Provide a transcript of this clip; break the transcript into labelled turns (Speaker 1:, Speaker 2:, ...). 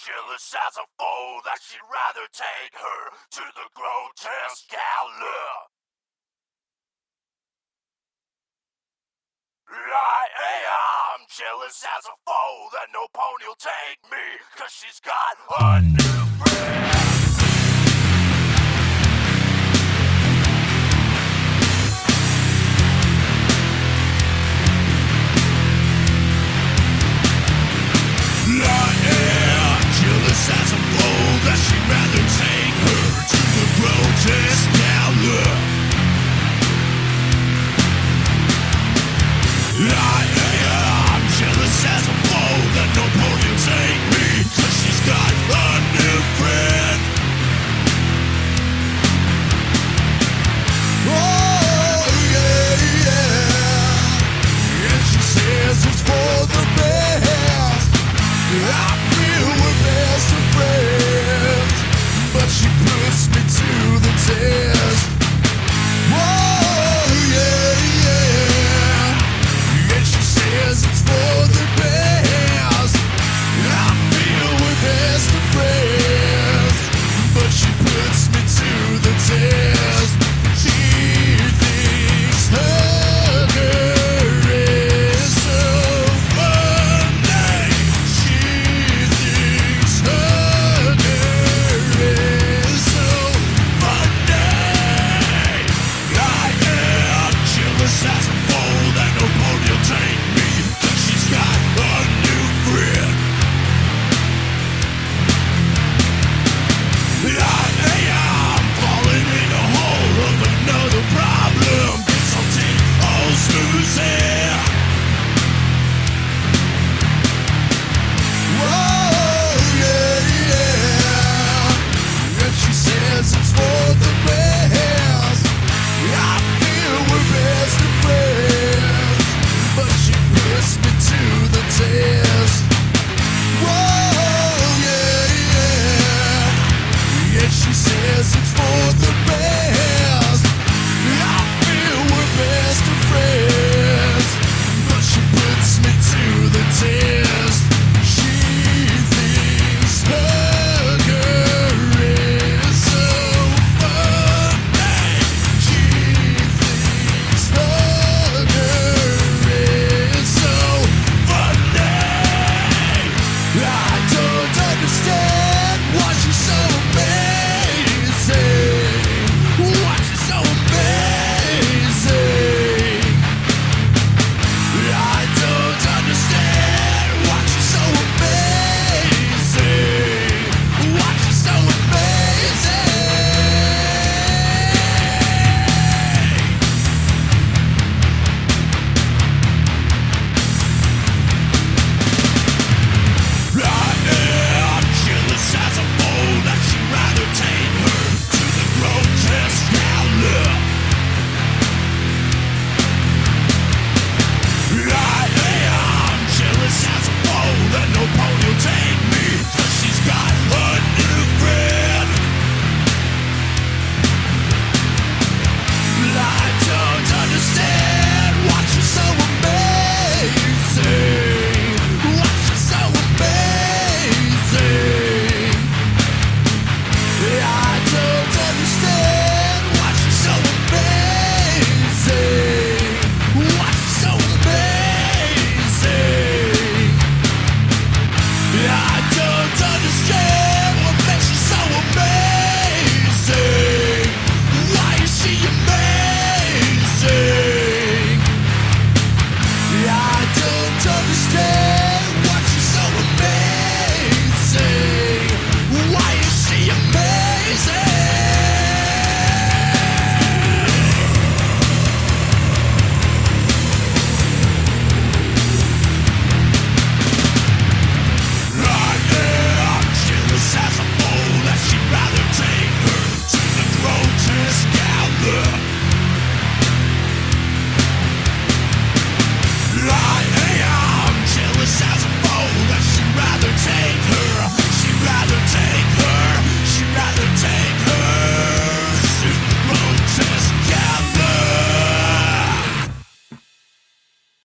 Speaker 1: jealous as a foe that she'd rather take her to the grotesque gala. I am jealous as a foe that no pony'll take me, 'cause she's got a new friend. As a fool that she'd rather take her to the grotesque gala. I am jealous as a fool that no pony will take me, 'cause she's got a new friend. Oh yeah, yeah. And she says it's for the best. I feel we're best of friends, but she puts me to the test. Whoa, yeah, yeah. And she says it's for the best. I feel we're best of friends, but she puts me to the test. She thinks her girl is so funny. She thinks her girl is so funny. I am jealous as a fool that no pony'll take me, 'cause she's got a new friend. I am falling in a hole of another problem. Consulting old Susie. Whoa, yeah, yeah. And she says it's for the best. I feel we're best of friends, but she puts me to the test. Whoa, yeah, yeah. And she says it's for the best. I feel we're best of friends, but she puts me to the test. She thinks her girl is so funny. She thinks her girl is so funny. I don't understand why she's so amazing. Why she's so amazing. I don't understand why she's so amazing. Why she's so amazing. I am jealous as a fool that she'd rather take her to the grotesque gala. I am jealous as a fool that no pony'll take me, 'cause she's got a new friend. I don't understand why she's so amazing. Why she's so amazing. I don't understand why she's so amazing. Why she's so amazing. I don't understand what makes her so amazing. Why is she amazing?